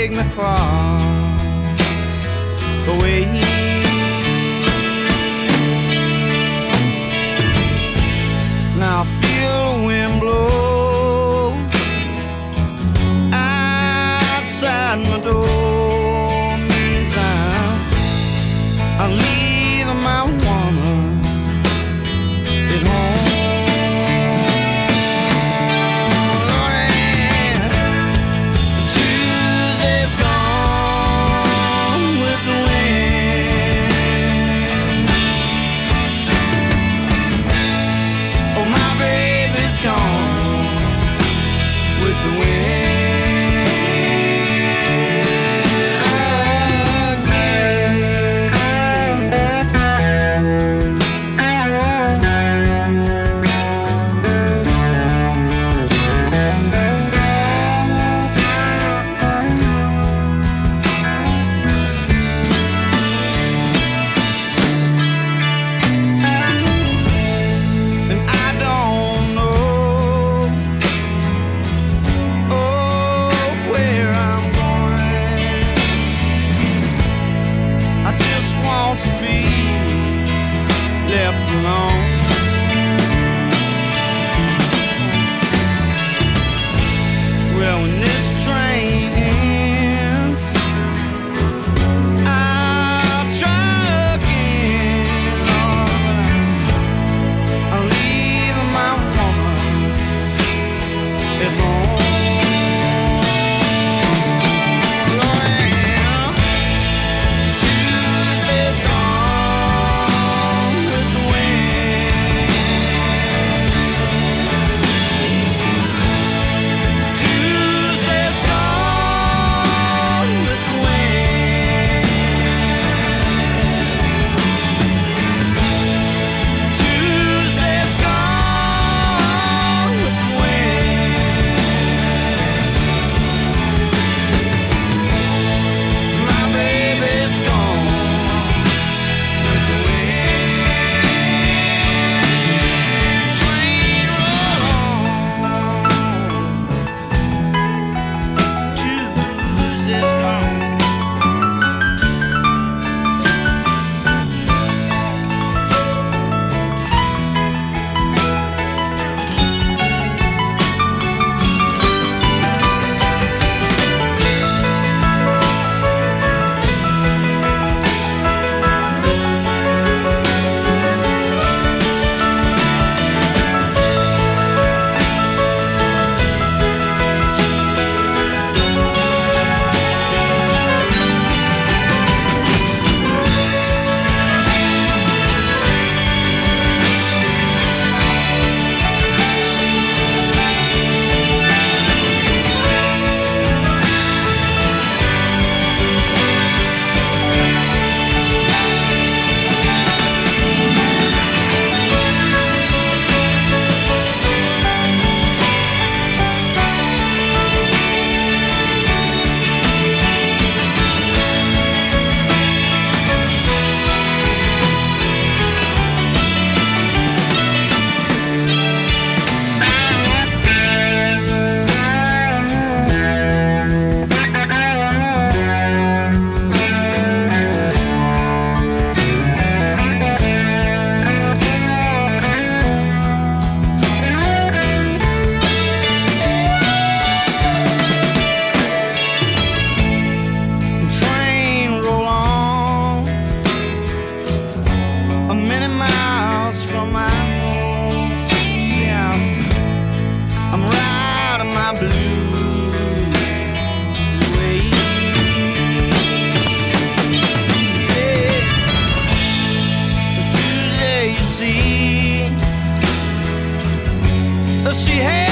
take me far away. Now I feel the wind blow outside my door. Meantime, I'm leaving my woman at home. Tuesday's gone with the wind. Oh, my baby's gone with the wind. And I don't know, oh, where I'm going. I just want to be left alone. Well, when this train ends, I'll try again. I'm leaving my woman at home. Lord, Tuesday's gone with the wind. Tuesday's gone with the wind. Tuesday's gone with the wind. My baby's gone with the wind. Train roll on. Tuesday's gone. Train roll on a many miles from my home. See, I'm riding my blues away. Yeah. Today you see, she had